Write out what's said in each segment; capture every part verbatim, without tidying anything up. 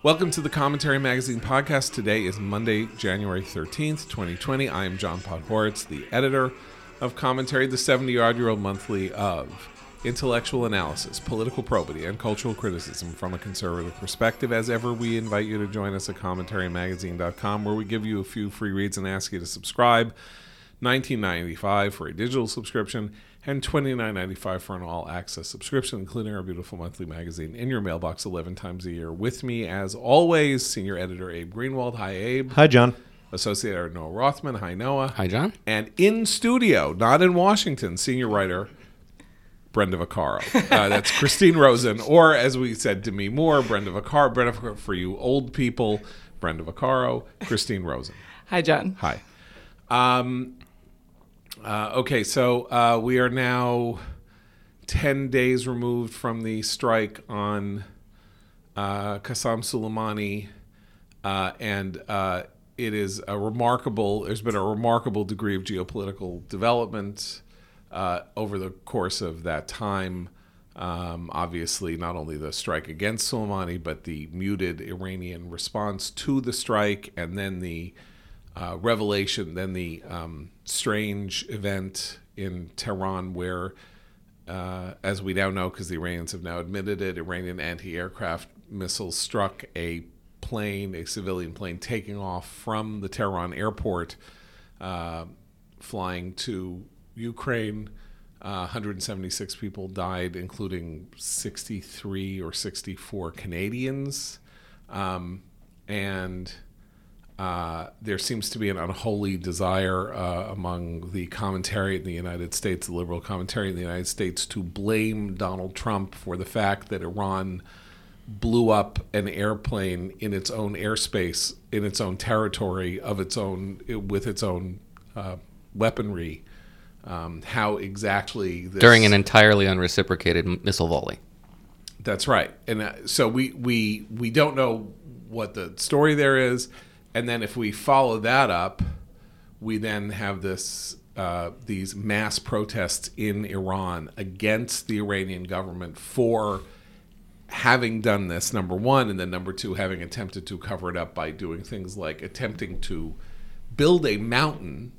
Welcome to the Commentary Magazine podcast. Today is Monday, January thirteenth, twenty twenty. I am John Podhoretz, the editor of Commentary, the seventy-odd-year-old monthly of intellectual analysis, political probity, and cultural criticism from a conservative perspective. As ever, we invite you to join us at commentary magazine dot com, where we give you a few free reads and ask you to subscribe. nineteen ninety-five for a digital subscription and twenty-nine ninety-five for an all-access subscription, including our beautiful monthly magazine in your mailbox eleven times a year. With me, as always, senior editor Abe Greenwald. Hi, Abe. Hi, John. Associate editor Noah Rothman. Hi, Noah. Hi, John. And in studio, not in Washington, senior writer Brenda Vaccaro. Uh, that's Christine Rosen, or as we said Demi Moore, Brenda Vaccaro. Brenda Vaccaro for you old people, Brenda Vaccaro, Christine Rosen. Hi, John. Hi. Um, uh, okay, so uh, we are now ten days removed from the strike on uh, Qasem Soleimani, uh, and uh, it is a remarkable, there's been a remarkable degree of geopolitical development Uh, over the course of that time. Um, obviously, not only the strike against Soleimani, but the muted Iranian response to the strike, and then the uh, revelation, then the um, strange event in Tehran where, uh, as we now know, because the Iranians have now admitted it, Iranian anti-aircraft missiles struck a plane, a civilian plane, taking off from the Tehran airport, uh, flying to Ukraine. Uh, one hundred seventy-six people died, including sixty-three or sixty-four Canadians. Um, and uh, there seems to be an unholy desire uh, among the commentary in the United States, the liberal commentary in the United States, to blame Donald Trump for the fact that Iran blew up an airplane in its own airspace, in its own territory, of its own, with its own uh, weaponry. Um, how exactly this... During an entirely unreciprocated missile volley. That's right. And uh, so we, we we don't know what the story there is. And then if we follow that up, we then have this uh, these mass protests in Iran against the Iranian government for having done this, number one, and then number two, having attempted to cover it up by doing things like attempting to build a mountain.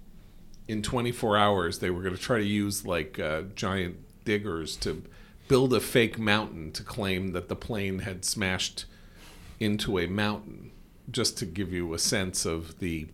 In twenty-four hours, they were going to try to use like uh, giant diggers to build a fake mountain to claim that the plane had smashed into a mountain, just to give you a sense of the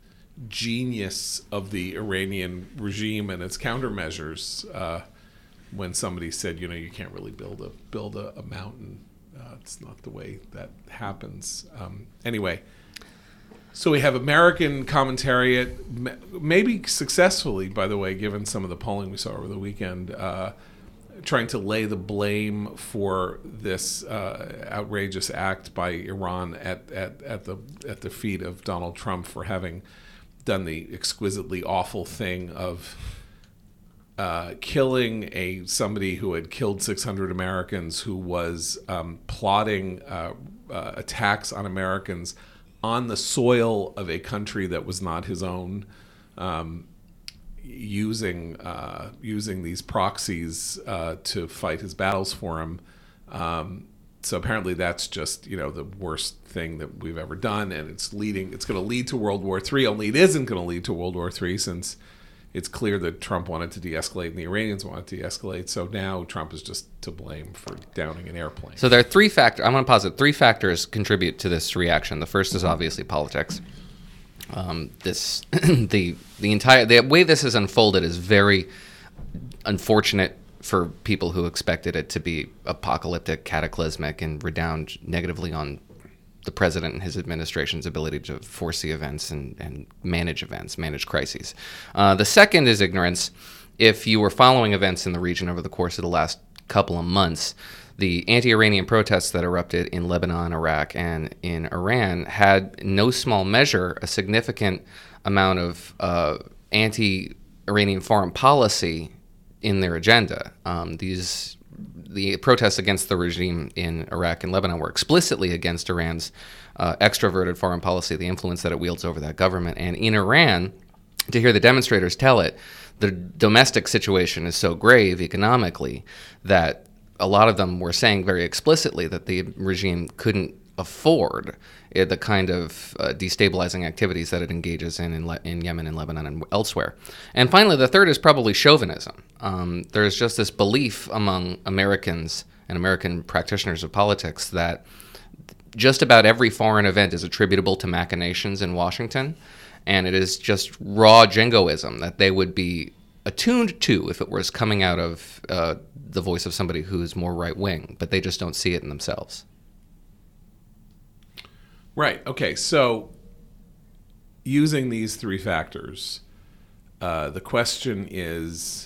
genius of the Iranian regime and its countermeasures. Uh, when somebody said, you know, you can't really build a build a, a mountain, uh, it's not the way that happens. Um, anyway. So we have American commentariat, maybe successfully, by the way, given some of the polling we saw over the weekend, uh, trying to lay the blame for this uh, outrageous act by Iran at, at, at the at the feet of Donald Trump for having done the exquisitely awful thing of uh, killing a somebody who had killed six hundred Americans, who was um, plotting uh, uh, attacks on Americans on the soil of a country that was not his own, um, using uh, using these proxies uh, to fight his battles for him. Um, so apparently that's just, you know, the worst thing that we've ever done, and it's leading. It's going to lead to World War Three. Only it isn't going to lead to World War Three, since it's clear that Trump wanted to de-escalate and the Iranians wanted to de-escalate. So now Trump is just to blame for downing an airplane. So there are three factors. I'm going to posit three factors contribute to this reaction. The first is obviously politics. Um, this the the entire the way this has unfolded is very unfortunate for people who expected it to be apocalyptic, cataclysmic, and redound negatively on the president and his administration's ability to foresee events and, and manage events, manage crises. Uh, the second is ignorance. If you were following events in the region over the course of the last couple of months, the anti-Iranian protests that erupted in Lebanon, Iraq, and in Iran had, in no small measure, a significant amount of uh, anti-Iranian foreign policy in their agenda. Um, these The protests against the regime in Iraq and Lebanon were explicitly against Iran's uh, extroverted foreign policy, the influence that it wields over that government. And in Iran, to hear the demonstrators tell it, the domestic situation is so grave economically that a lot of them were saying very explicitly that the regime couldn't afford uh, the kind of uh, destabilizing activities that it engages in in, Le- in Yemen and Lebanon and elsewhere. And finally, the third is probably chauvinism. Um, there's just this belief among Americans and American practitioners of politics that just about every foreign event is attributable to machinations in Washington, and it is just raw jingoism that they would be attuned to if it was coming out of uh, the voice of somebody who's more right-wing, but they just don't see it in themselves. Right. Okay. So using these three factors, uh, the question is,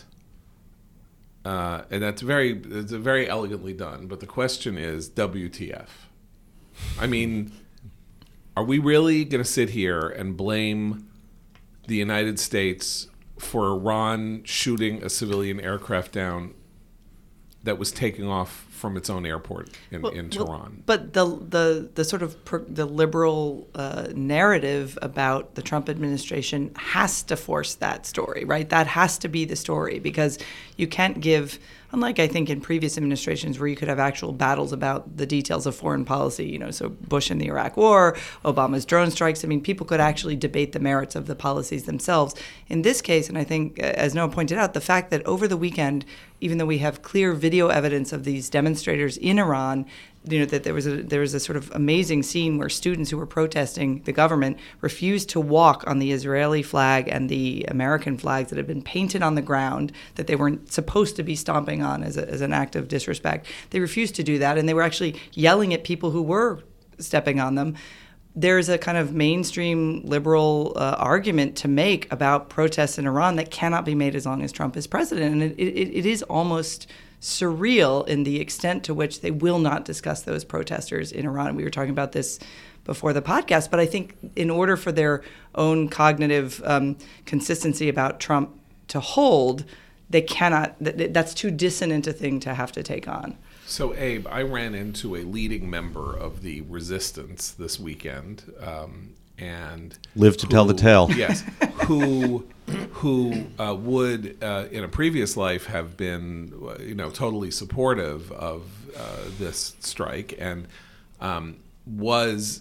uh, and that's very, it's very elegantly done, but the question is W T F? I mean, are we really going to sit here and blame the United States for Iran shooting a civilian aircraft down that was taking off from its own airport in, well, in Tehran? Well, but the the the sort of per, the liberal uh, narrative about the Trump administration has to force that story, right? That has to be the story, because you can't give, unlike I think in previous administrations where you could have actual battles about the details of foreign policy, you know, so Bush in the Iraq War, Obama's drone strikes. I mean, people could actually debate the merits of the policies themselves. In this case, and I think, as Noah pointed out, the fact that over the weekend, even though we have clear video evidence of these demonstrators in Iran, you know, that there was a there was a sort of amazing scene where students who were protesting the government refused to walk on the Israeli flag and the American flags that had been painted on the ground that they weren't supposed to be stomping on as, a, as an act of disrespect. They refused to do that, and they were actually yelling at people who were stepping on them. There's a kind of mainstream liberal uh, argument to make about protests in Iran that cannot be made as long as Trump is president. And it, it, it is almost surreal in the extent to which they will not discuss those protesters in Iran. We were talking about this before the podcast, but I think in order for their own cognitive um, consistency about Trump to hold, they cannot, that, that's too dissonant a thing to have to take on. So, Abe, I ran into a leading member of the resistance this weekend, um, and live to who, tell the tale. Yes, who who uh, would uh, in a previous life have been, you know, totally supportive of uh, this strike, and um, was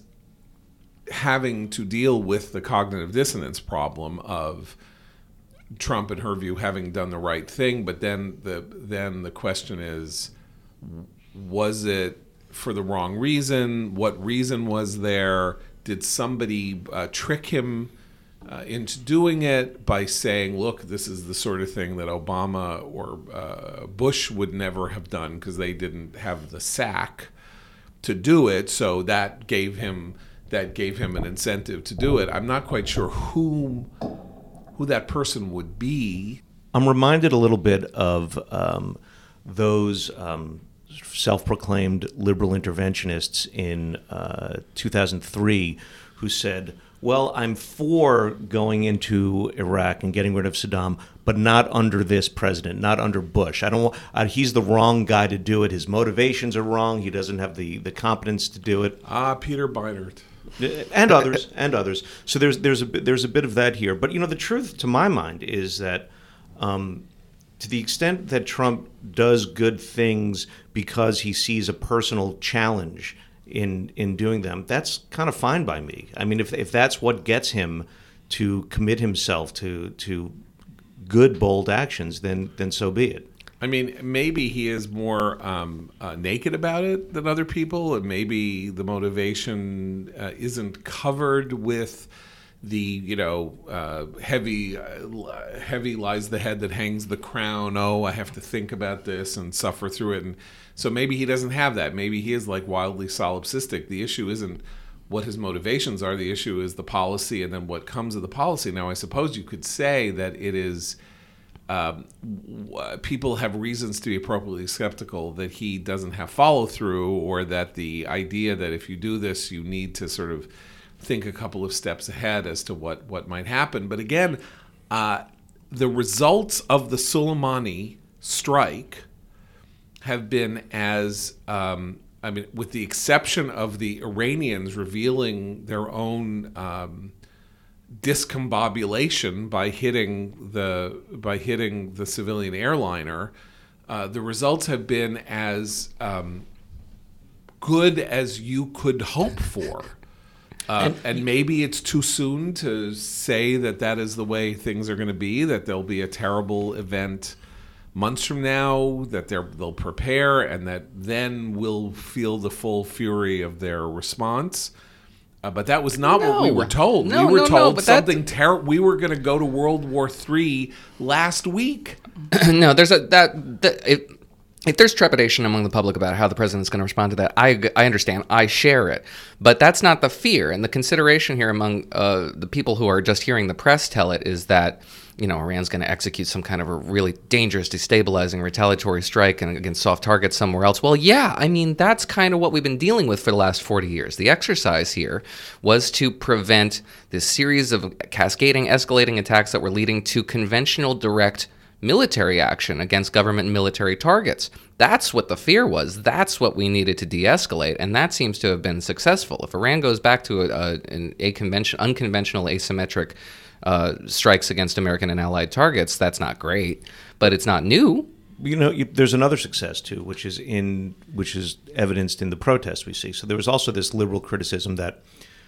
having to deal with the cognitive dissonance problem of Trump, in her view, having done the right thing, but then the then the question is, was it for the wrong reason? What reason was there? Did somebody uh, trick him uh, into doing it by saying, look, this is the sort of thing that Obama or uh, Bush would never have done because they didn't have the sack to do it, so that gave him that gave him an incentive to do it. I'm not quite sure who who that person would be. I'm reminded a little bit of um, those um, self-proclaimed liberal interventionists in uh, two thousand three who said, well, I'm for going into Iraq and getting rid of Saddam, but not under this president, not under Bush. I don't want, uh, he's the wrong guy to do it. His motivations are wrong. He doesn't have the, the competence to do it. Ah, Peter Beinart. And others, and others. So there's there's a bit, there's a bit of that here. But you know, the truth, to my mind, is that um, to the extent that Trump does good things because he sees a personal challenge in in doing them, that's kind of fine by me. I mean, if if that's what gets him to commit himself to to good, bold actions, then then so be it. I mean, maybe he is more um, uh, naked about it than other people, and maybe the motivation uh, isn't covered with the, you know, uh, heavy, uh, heavy lies the head that hangs the crown. Oh, I have to think about this and suffer through it, and so maybe he doesn't have that. Maybe he is like wildly solipsistic. The issue isn't what his motivations are. The issue is the policy, and then what comes of the policy. Now, I suppose you could say that it is. Um, w- people have reasons to be appropriately skeptical that he doesn't have follow through, or that the idea that if you do this, you need to sort of think a couple of steps ahead as to what, what might happen. But again, uh, the results of the Soleimani strike have been as, um, I mean, with the exception of the Iranians revealing their own um, discombobulation by hitting the by hitting the civilian airliner, uh, the results have been as um, good as you could hope for. Uh, and, and maybe it's too soon to say that that is the way things are going to be, that there'll be a terrible event months from now, that they're, they'll prepare, and that then we'll feel the full fury of their response. Uh, but that was not No. what we were told. No, we were no, no, told but that- something terrible. We were going to go to World War Three last week. No, there's a that, that if, if there's trepidation among the public about how the president's going to respond to that, I, I understand. I share it. But that's not the fear. And the consideration here among uh, the people who are just hearing the press tell it is that, you know, Iran's going to execute some kind of a really dangerous, destabilizing, retaliatory strike and against soft targets somewhere else. Well, yeah, I mean, that's kind of what we've been dealing with for the last forty years. The exercise here was to prevent this series of cascading, escalating attacks that were leading to conventional direct military action against government and military targets. That's what the fear was. That's what we needed to de-escalate, and that seems to have been successful. If Iran goes back to a, a, an aconvention, unconventional, asymmetric uh, strikes against American and allied targets, that's not great, but it's not new. You know, you, there's another success too, which is in which is evidenced in the protests we see. So there was also this liberal criticism that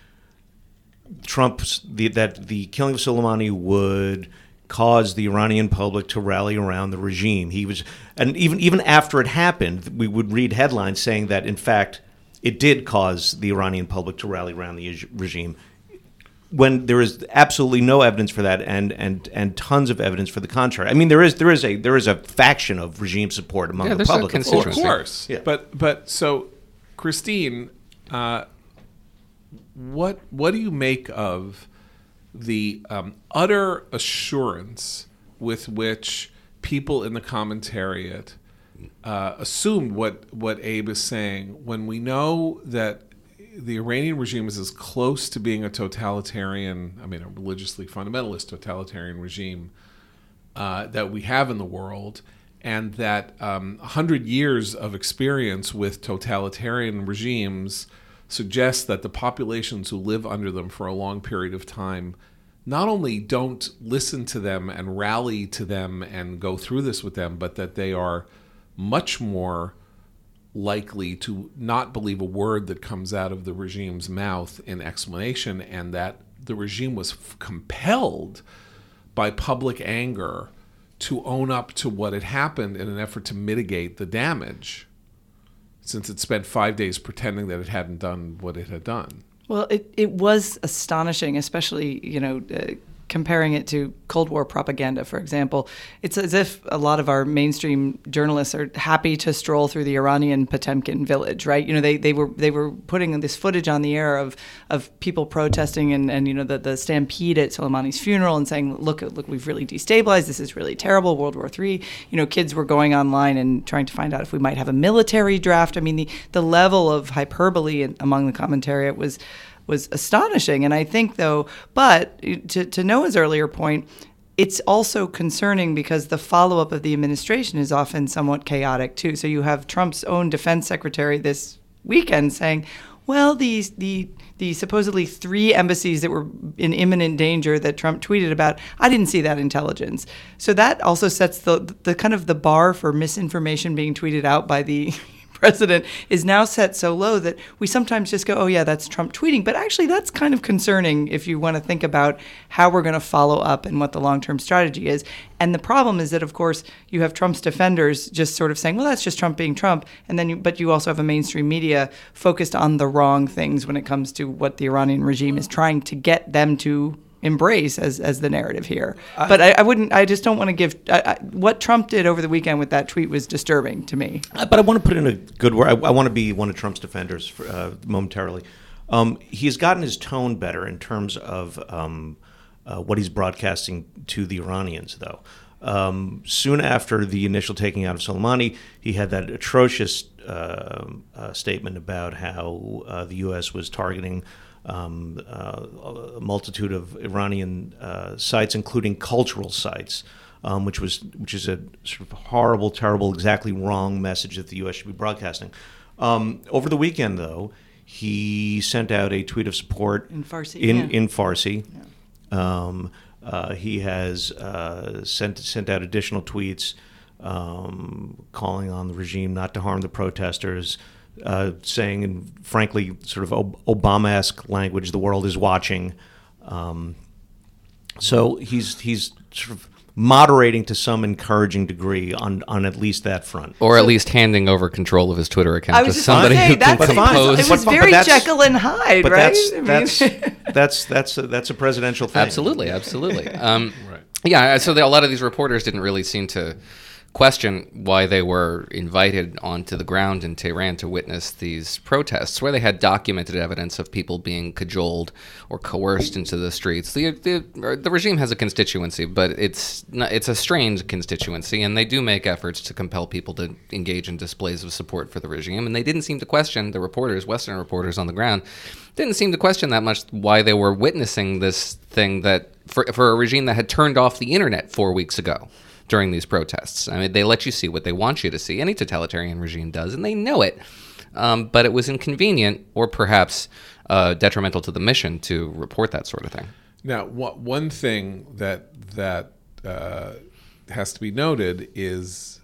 Trump's the, that the killing of Soleimani would cause the Iranian public to rally around the regime. He was, and even even after it happened, we would read headlines saying that in fact it did cause the Iranian public to rally around the regime, when there is absolutely no evidence for that, and and and tons of evidence for the contrary. I mean, there is there is a there is a faction of regime support among Yeah, the there's a public. Of course. Of course. Yeah. But but so, Christine, uh, what what do you make of the um, utter assurance with which people in the commentariat uh, assumed what what Abe is saying, when we know that the Iranian regime is as close to being a totalitarian, I mean, a religiously fundamentalist totalitarian regime uh, that we have in the world, and that um, one hundred years of experience with totalitarian regimes suggests that the populations who live under them for a long period of time not only don't listen to them and rally to them and go through this with them, but that they are much more likely to not believe a word that comes out of the regime's mouth in explanation, and that the regime was f- compelled by public anger to own up to what had happened in an effort to mitigate the damage, since it spent five days pretending that it hadn't done what it had done. Well, it, it was astonishing, especially, you know, uh, comparing it to Cold War propaganda, for example. It's as if a lot of our mainstream journalists are happy to stroll through the Iranian Potemkin village, right? You know, they, they were they were putting this footage on the air of of people protesting and, and you know, the, the stampede at Soleimani's funeral and saying, look, look, we've really destabilized. This is really terrible, World War Three. You know, kids were going online and trying to find out if we might have a military draft. I mean, the, the level of hyperbole in, among the commentariat was was astonishing. And I think, though, but to, to Noah's earlier point, it's also concerning because the follow-up of the administration is often somewhat chaotic, too. So you have Trump's own defense secretary this weekend saying, well, these the the supposedly three embassies that were in imminent danger that Trump tweeted about, I didn't see that intelligence. So that also sets the the kind of the bar for misinformation being tweeted out by the president is now set so low that we sometimes just go, oh, yeah, that's Trump tweeting. But actually, that's kind of concerning if you want to think about how we're going to follow up and what the long-term strategy is. And the problem is that, of course, you have Trump's defenders just sort of saying, well, that's just Trump being Trump. And then, you, but you also have a mainstream media focused on the wrong things when it comes to what the Iranian regime is trying to get them to embrace as as the narrative here. I, but I, I wouldn't, I just don't want to give, I, I, what Trump did over the weekend with that tweet was disturbing to me. But I want to put in a good word. I, I want to be one of Trump's defenders for, uh, momentarily. Um, he's gotten his tone better in terms of um, uh, what he's broadcasting to the Iranians, though. Um, soon after the initial taking out of Soleimani, he had that atrocious uh, uh, statement about how uh, the U S was targeting Um, uh, a multitude of Iranian uh, sites, including cultural sites, um, which was which is a sort of horrible, terrible, exactly wrong message that the U S should be broadcasting. Um, over the weekend, though, he sent out a tweet of support in Farsi. In, yeah. in Farsi. Yeah. Um, uh, he has uh, sent sent out additional tweets um, calling on the regime not to harm the protesters. uh, saying, in frankly, sort of Ob- Obama-esque language, the world is watching. Um, so he's he's sort of moderating to some encouraging degree on, on at least that front. Or at least handing over control of his Twitter account I to was just somebody gonna say, who can that's- compose. It was But- but very that's- Jekyll and Hyde, But right? that's I mean- that's that's that's a, that's a presidential thing. Absolutely, absolutely. Um, Right. Yeah, so the, a lot of these reporters didn't really seem to question why they were invited onto the ground in Tehran to witness these protests, where they had documented evidence of people being cajoled or coerced into the streets. The the, the regime has a constituency, but it's not, it's a strained constituency, and they do make efforts to compel people to engage in displays of support for the regime. And they didn't seem to question, the reporters, Western reporters on the ground, didn't seem to question that much why they were witnessing this thing that for for a regime that had turned off the internet four weeks ago during these protests. I mean, they let you see what they want you to see. Any totalitarian regime does, and they know it. Um, but it was inconvenient or perhaps uh, detrimental to the mission to report that sort of thing. Now, what, one thing that that uh, has to be noted is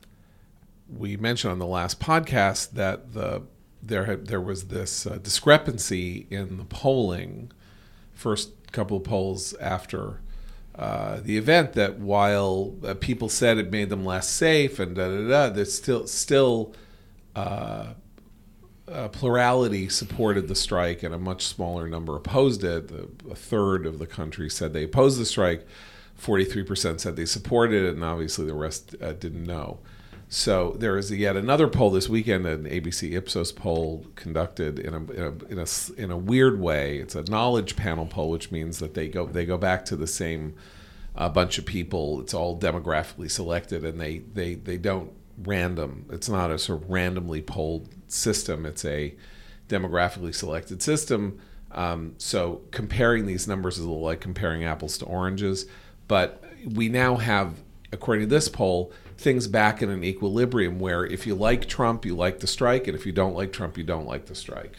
we mentioned on the last podcast that the there had, there was this uh, discrepancy in the polling, first couple of polls after Uh, the event, that while uh, people said it made them less safe and da da da, there's still still uh, uh, plurality supported the strike and a much smaller number opposed it. A third of the country said they opposed the strike. forty-three percent said they supported it, and obviously the rest uh, didn't know. So there is yet another poll this weekend, an A B C Ipsos poll conducted in a, in a in a in a weird way. It's a knowledge panel poll, which means that they go they go back to the same uh, bunch of people. It's all demographically selected, and they they they don't random. It's not a sort of randomly polled system. It's a demographically selected system. Um, so comparing these numbers is a little like comparing apples to oranges. But we now have, according to this poll, things back in an equilibrium where if you like Trump, you like the strike, and if you don't like Trump, you don't like the strike.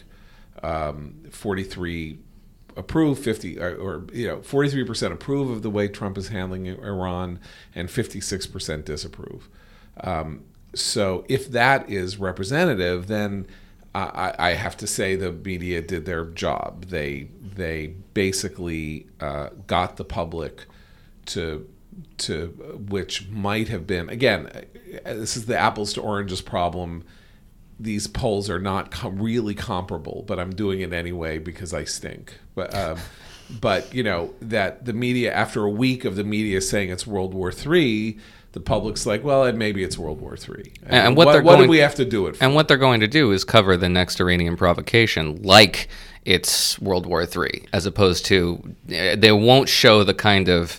Um, forty-three approve, fifty or, or you know, forty-three percent approve of the way Trump is handling Iran, and fifty-six percent disapprove. Um, so if that is representative, then I, I have to say the media did their job. They they basically uh, got the public to. to which might have been, again, this is the apples to oranges problem. These polls are not com- really comparable, but I'm doing it anyway because I stink. But um, but you know that the media, after a week of the media saying it's World War Three, the public's like, well, maybe it's World War Three. And, And what what, they're what going- do we have to do it for? And what they're going to do is cover the next Iranian provocation like it's World War Three, as opposed to, they won't show the kind of,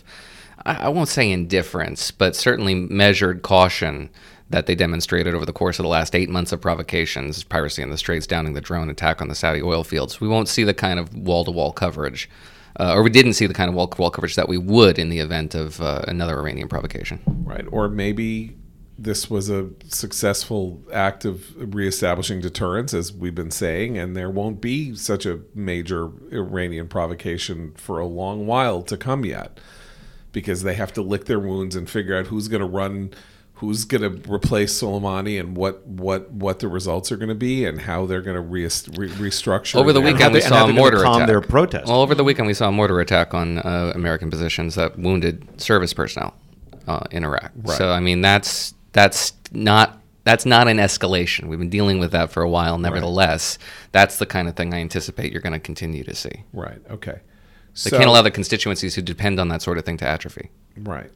I won't say indifference, but certainly measured caution that they demonstrated over the course of the last eight months of provocations, piracy in the Straits, downing the drone, attack on the Saudi oil fields. We won't see the kind of wall-to-wall coverage, uh, or we didn't see the kind of wall-to-wall coverage that we would in the event of uh, another Iranian provocation. Right. Or maybe this was a successful act of reestablishing deterrence, as we've been saying, and there won't be such a major Iranian provocation for a long while to come yet, because they have to lick their wounds and figure out who's going to run, who's going to replace Soleimani, and what, what, what the results are going to be, and how they're going to re- re- restructure. Over the their- weekend, we and saw how a they're gonna mortar calm attack. their protest. Well, over the weekend, we saw a mortar attack on uh, American positions that wounded service personnel uh, in Iraq. Right. So, I mean, that's that's not that's not an escalation. We've been dealing with that for a while. Nevertheless, that's the kind of thing I anticipate you're going to continue to see. Right. Okay. They So- can't allow the constituencies who depend on that sort of thing to atrophy. Right.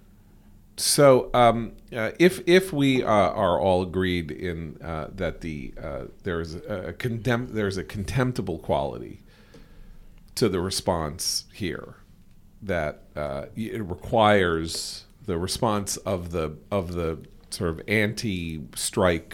So, um, uh, if if we uh, are all agreed in uh, that the uh, there's a, a condemn there's a contemptible quality to the response here, that uh, it requires the response of the of the sort of anti-strike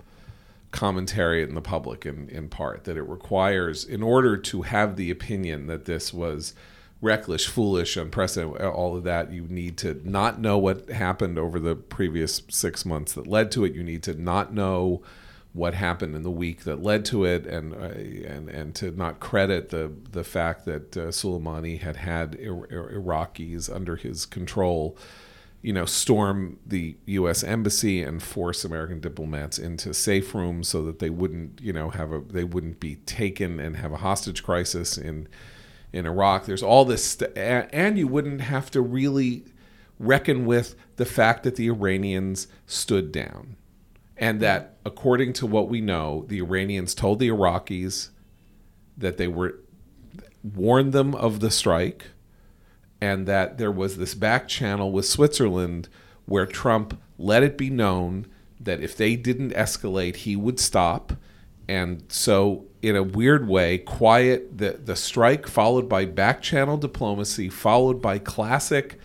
commentary in the public, in, in part, that it requires, in order to have the opinion that this was reckless, foolish, unprecedented, all of that, you need to not know what happened over the previous six months that led to it. You need to not know what happened in the week that led to it, and uh, and and to not credit the the fact that uh, Soleimani had had Ir- Ir- Iraqis under his control you know, storm the U S embassy and force American diplomats into safe rooms so that they wouldn't, you know, have a they wouldn't be taken and have a hostage crisis in in Iraq. There's all this, st- and you wouldn't have to really reckon with the fact that the Iranians stood down, and that according to what we know, the Iranians told the Iraqis that they were warned them of the strike, and that there was this back channel with Switzerland where Trump let it be known that if they didn't escalate, he would stop. And so, in a weird way, quiet the, the strike followed by back channel diplomacy, followed by classic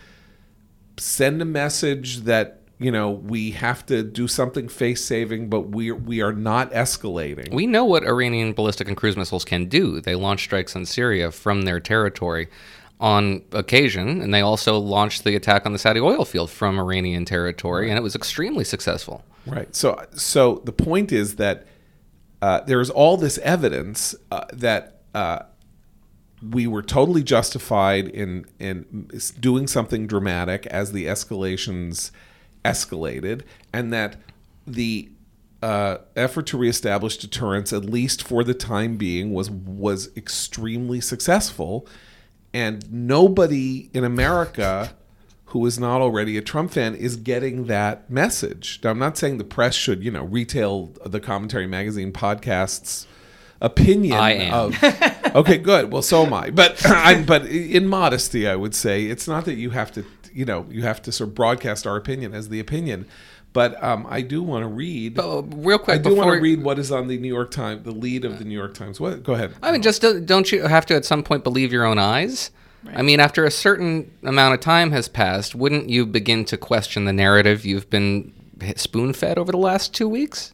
send a message that, you know, we have to do something face-saving, but we we are not escalating. We know what Iranian ballistic and cruise missiles can do. They launch strikes in Syria from their territory on occasion, and they also launched the attack on the Saudi oil field from Iranian territory, and it was extremely successful. Right. So, so the point is that uh, there is all this evidence uh, that uh, we were totally justified in in doing something dramatic as the escalations escalated, and that the uh, effort to reestablish deterrence, at least for the time being, was was extremely successful. And nobody in America who is not already a Trump fan is getting that message. Now, I'm not saying the press should, you know, retail the Commentary Magazine podcast's opinion I am. of. Okay, good. Well, so am I. But I'm. But in modesty, I would say it's not that you have to, you know, you have to sort of broadcast our opinion as the opinion. But um, I do want to read. But, uh, real quick, I do before, want to read what is on the New York Times, the lead of the New York Times. What? Go ahead. I mean, just don't, don't you have to at some point believe your own eyes? Right. I mean, after a certain amount of time has passed, wouldn't you begin to question the narrative you've been spoon-fed over the last two weeks?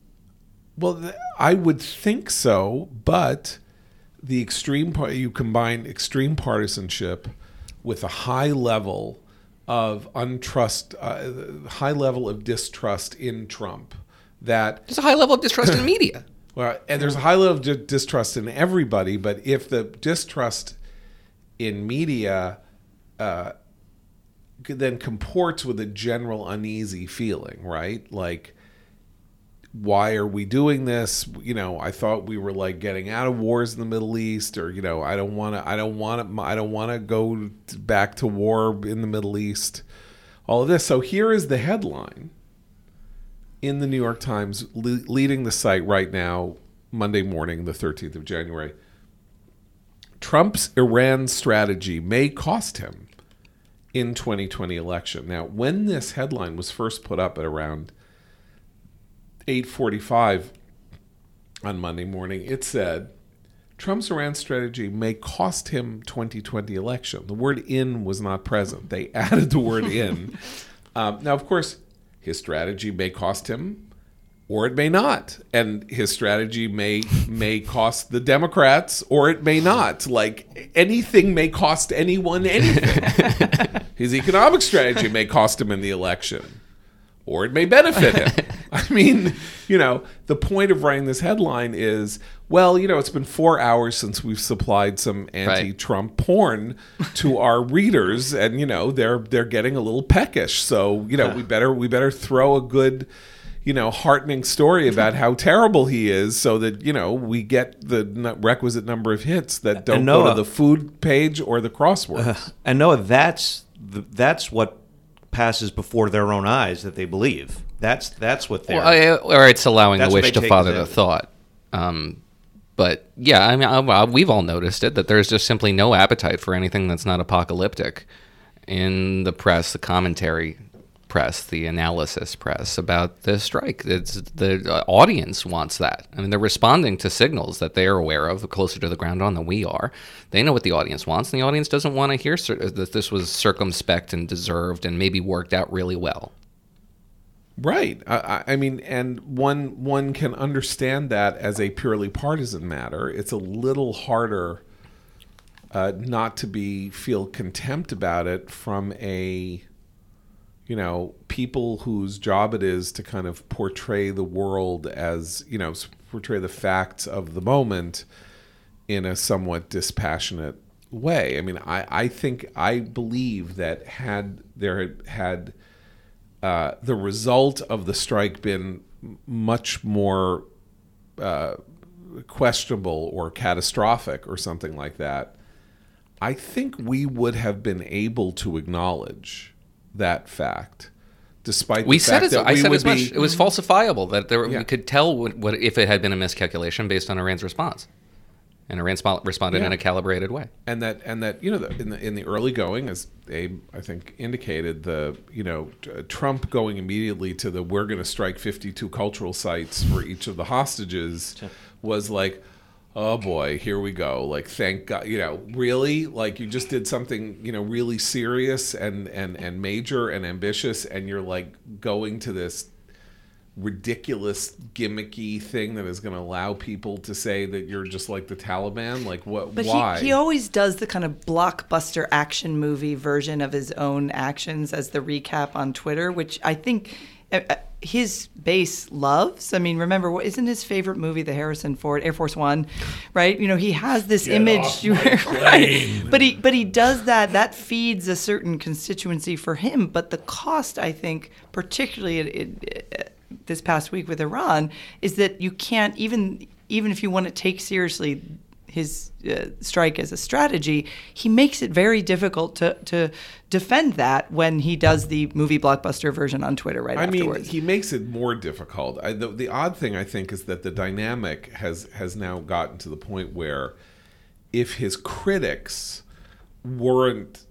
Well, th- I would think so, but the extreme part, you combine extreme partisanship with a high level of untrust, uh, high level of distrust in Trump. That there's a high level of distrust in media. Well, and there's a high level of di- distrust in everybody. But if the distrust in media uh, then comports with a general uneasy feeling, right? Like, why are we doing this? You know, I thought we were like getting out of wars in the Middle East, or, you know, I don't want to, I don't want to, I don't want to go back to war in the Middle East. All of this. So here is the headline in the New York Times, le- leading the site right now, Monday morning, the thirteenth of January. Trump's Iran strategy may cost him in twenty twenty election. Now, when this headline was first put up at around eight forty-five on Monday morning, it said, Trump's Iran strategy may cost him twenty twenty election. The word "in" was not present. They added the word "in." Um, now, of course, his strategy may cost him, or it may not. And his strategy may may cost the Democrats, or it may not. Like, anything may cost anyone anything. His economic strategy may cost him in the election, or it may benefit him. I mean, you know, the point of writing this headline is, well, you know, it's been four hours since we've supplied some anti-Trump right. porn to our readers, and, you know, they're they're getting a little peckish. So, you know, we better we better throw a good, you know, heartening story about how terrible he is, so that, you know, we get the requisite number of hits that don't Noah, go to the food page or the crosswords. Uh, and Noah, that's the, that's what passes before their own eyes that they believe. That's that's what they're. Well, or it's allowing the wish to father the thought. Um, but yeah, I mean, I, we've all noticed it, that there's just simply no appetite for anything that's not apocalyptic in the press, the commentary press, the analysis press about the strike. It's the audience wants that. I mean, they're responding to signals that they are aware of, closer to the ground on than we are. They know what the audience wants, and the audience doesn't want to hear cir- that this was circumspect and deserved and maybe worked out really well. Right. I, I mean, and one one can understand that as a purely partisan matter. It's a little harder uh, not to be feel contempt about it from a, you know, people whose job it is to kind of portray the world as, you know, portray the facts of the moment in a somewhat dispassionate way. I mean, I, I think, I believe that had there had, had uh, the result of the strike been much more uh, questionable or catastrophic or something like that, I think we would have been able to acknowledge that fact. Despite we the said fact it. that I we said would as much. be, It was falsifiable. That there, Yeah. we could tell what, what if it had been a miscalculation based on Iran's response, and Iran spo- responded Yeah. in a calibrated way. and that and that you know the, in the in the early going, as Abe I think indicated, the you know t- Trump going immediately to the we're going to strike fifty-two cultural sites for each of the hostages was like, oh boy, here we go. Like, thank God, you know, really, like you just did something, you know, really serious and, and, and major and ambitious. And you're like going to this ridiculous gimmicky thing that is going to allow people to say that you're just like the Taliban. Like what, But why? he, he always does the kind of blockbuster action movie version of his own actions as the recap on Twitter, which I think uh, uh, his base loves. I mean, remember, what isn't his favorite movie the Harrison Ford Air Force One, right? You know, he has this Get image, off my right? plane. But he but he does that. That feeds a certain constituency for him. But the cost, I think, particularly it, it, this past week with Iran, is that you can't even even if you want to take seriously his uh, strike as a strategy, he makes it very difficult to to defend that when he does the movie blockbuster version on Twitter right I afterwards. mean, he makes it more difficult. I, the, the odd thing, I think, is that the dynamic has, has now gotten to the point where if his critics weren't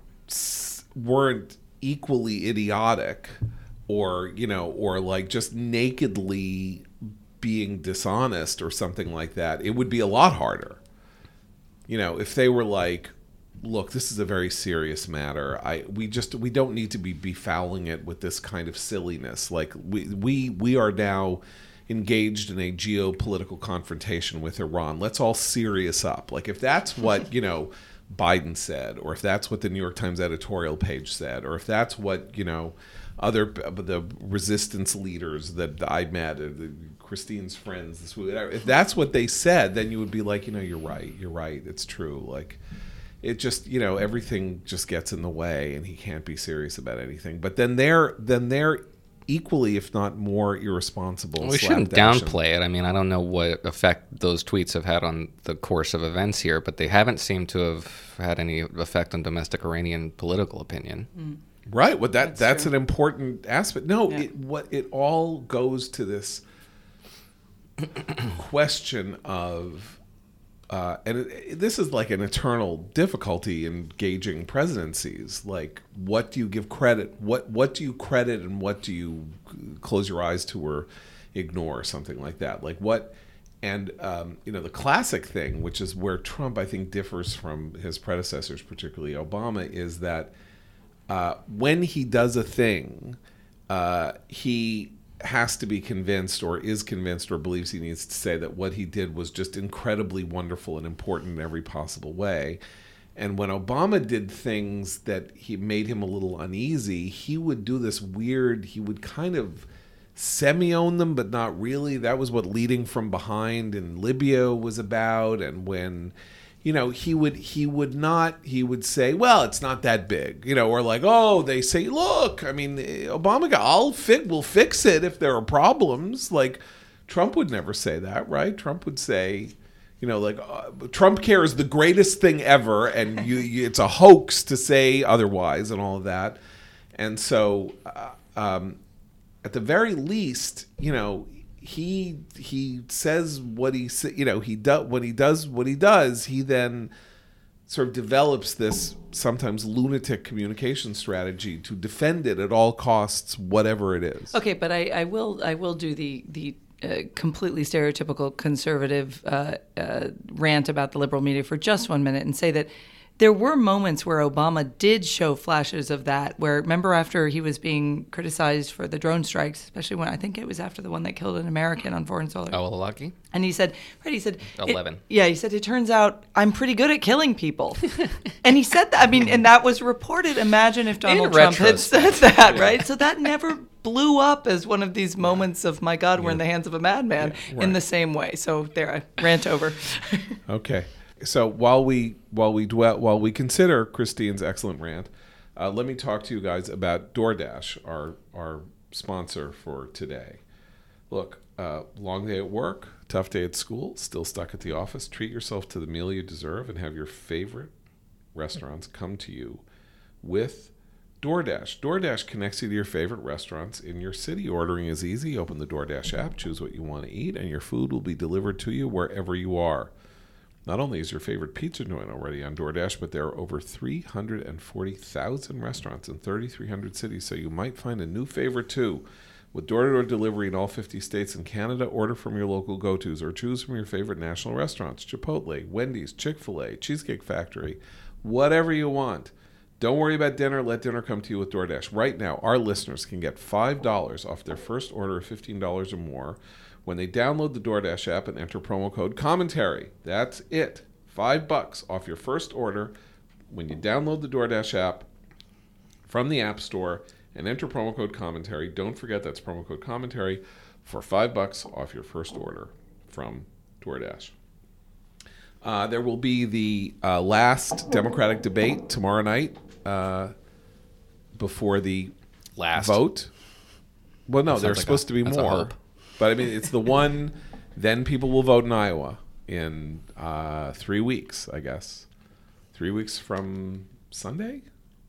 weren't equally idiotic or, you know, or like just nakedly being dishonest or something like that, it would be a lot harder. You know, if they were like, look, this is a very serious matter. I we just we don't need to be befouling it with this kind of silliness. Like we we we are now engaged in a geopolitical confrontation with Iran. Let's all serious up. Like if that's what, you know, Biden said, or if that's what the New York Times editorial page said, or if that's what, you know, other the resistance leaders that I met, the, Christine's friends, this, if that's what they said, then you would be like, you know, you're right, you're right, it's true. Like, it just, you know, everything just gets in the way, and he can't be serious about anything. But then they're then they're equally, if not more, irresponsible. We shouldn't downplay it. I mean, I don't know what effect those tweets have had on the course of events here, but they haven't seemed to have had any effect on domestic Iranian political opinion. Mm. Right. Well, that That's that's, true. an important aspect. No, Yeah. it, what it all goes to this question of, uh, and it, it- this is like an eternal difficulty in gauging presidencies. Like, what do you give credit? What what do you credit, and what do you close your eyes to or ignore, or something like that? Like what? And um, you know, the classic thing, which is where Trump, I think, differs from his predecessors, particularly Obama, is that uh, when he does a thing, uh, he has to be convinced, or is convinced, or believes he needs to say that what he did was just incredibly wonderful and important in every possible way. And when Obama did things that he made him a little uneasy, he would do this weird, he would kind of semi-own them, but not really. That was what Leading from Behind in Libya was about. And when, you know, he would he would not, he would say, well, it's not that big, you know, or like, oh, they say, look, I mean, Obama, got, I'll fix, we'll fix it if there are problems. Like, Trump would never say that, right? Trump would say, you know, like, uh, Trump care is the greatest thing ever, and you, you, it's a hoax to say otherwise, and all of that. And so, uh, um, at the very least, you know, he he says what he sa- you know he does when he does what he does. He then sort of develops this sometimes lunatic communication strategy to defend it at all costs, whatever it is. Okay, but I, I will I will do the the uh, completely stereotypical conservative uh, uh, rant about the liberal media for just one minute and say that there were moments where Obama did show flashes of that, where, remember, after he was being criticized for the drone strikes, especially when I think it was after the one that killed an American on foreign soil. Oh, Al-Awlaki? And he said, right, he said, eleven. it- yeah, he said, it turns out I'm pretty good at killing people. And he said that, I mean, and that was reported. Imagine if Donald In Trump had said retrospect. that, right? So that never blew up as one of these moments of, my God, we're in the hands of a madman Yeah, right. in the same way. So there, I rant over. Okay. so while we while we dwell while we consider Christine's excellent rant, uh, let me talk to you guys about DoorDash, our our sponsor for today. Look, uh, long day at work, tough day at school, still stuck at the office. Treat yourself to the meal you deserve and have your favorite restaurants come to you with DoorDash. DoorDash connects you to your favorite restaurants in your city. Ordering is easy. Open the DoorDash app, choose what you want to eat, and your food will be delivered to you wherever you are. Not only is your favorite pizza joint already on DoorDash, but there are over three hundred forty thousand restaurants in three thousand three hundred cities, so you might find a new favorite too. With door-to-door delivery in all fifty states and Canada, order from your local go-tos or choose from your favorite national restaurants, Chipotle, Wendy's, Chick-fil-A, Cheesecake Factory, whatever you want. Don't worry about dinner. Let dinner come to you with DoorDash. Right now, our listeners can get five dollars off their first order of fifteen dollars or more when they download the DoorDash app and enter promo code commentary. That's it. Five bucks off your first order when you download the DoorDash app from the App Store and enter promo code commentary. Don't forget that's promo code commentary for five bucks off your first order from DoorDash. Uh, there will be the uh, last Democratic debate tomorrow night uh, before the Last vote. Well, no, That there's sounds like supposed a- to be that's a more. hope. But I mean, it's the one, then people will vote in Iowa in uh, three weeks, I guess. Three weeks from Sunday?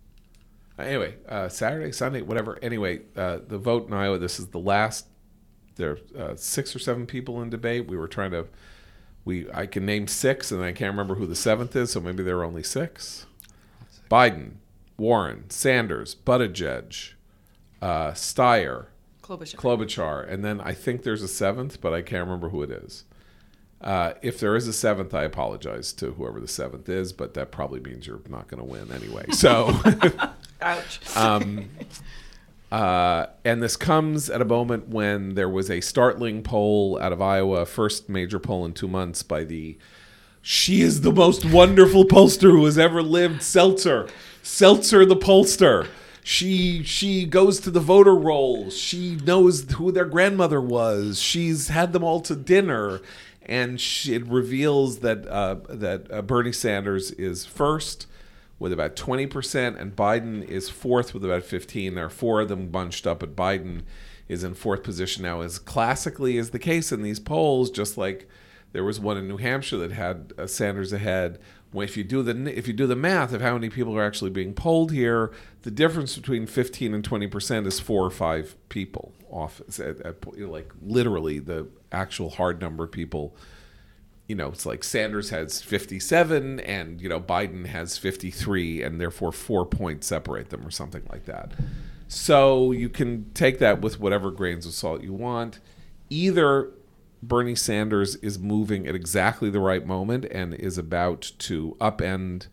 Uh, anyway, uh, Saturday, Sunday, whatever. Anyway, uh, the vote in Iowa, this is the last. There are uh, six or seven people in debate. We were trying to, we I can name six, and I can't remember who the seventh is, so maybe there are only six. Biden, Warren, Sanders, Buttigieg, uh, Steyer, Klobuchar. Klobuchar, and then I think there's a seventh, but I can't remember who it is. Uh, if there is a seventh, I apologize to whoever the seventh is, but that probably means you're not going to win anyway. So, Ouch. um, uh, and this comes at a moment when there was a startling poll out of Iowa, first major poll in two months by the she is the most wonderful pollster who has ever lived, Seltzer. Seltzer the pollster. She she goes to the voter rolls. She knows who their grandmother was. She's had them all to dinner, and she, it reveals that uh, that uh, Bernie Sanders is first with about twenty percent, and Biden is fourth with about fifteen. There are four of them bunched up, but Biden is in fourth position now, as classically is the case in these polls. Just like there was one in New Hampshire that had uh, Sanders ahead. When if you do the if you do the math of how many people are actually being polled here, the difference between fifteen and twenty percent is four or five people off. At, at, you know, like literally the actual hard number of people. You know, it's like Sanders has fifty-seven, and you know Biden has fifty-three, and therefore four points separate them, or something like that. So you can take that with whatever grains of salt you want. Either Bernie Sanders is moving at exactly the right moment and is about to upend